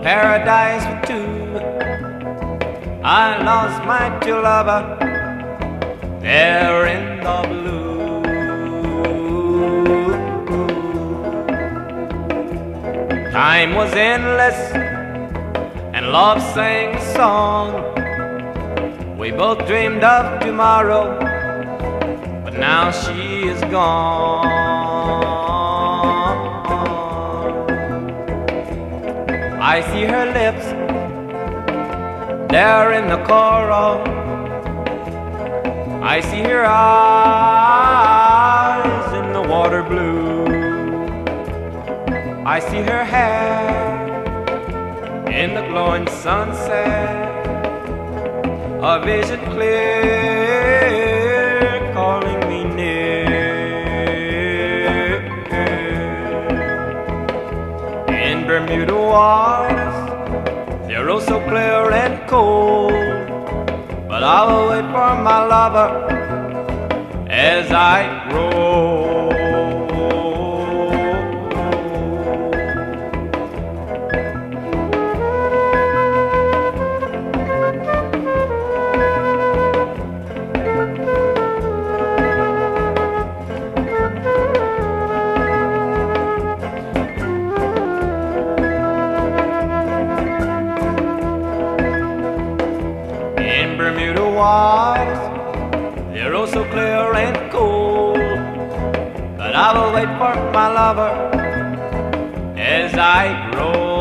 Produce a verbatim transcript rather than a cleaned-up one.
paradise for two. I lost my true lover there in the blue. Time was endless and love sang a song. We both dreamed of tomorrow, but now she is gone. I see her lips there in the coral. I see her eyes in the water blue. I see her hair in the glowing sunset. A vision clear, calling me near. In Bermuda waters, they're oh so clear and cold, but I will wait for my lover as I roll. Bermuda waters, they're oh so clear and cold, but I will wait for my lover as I grow.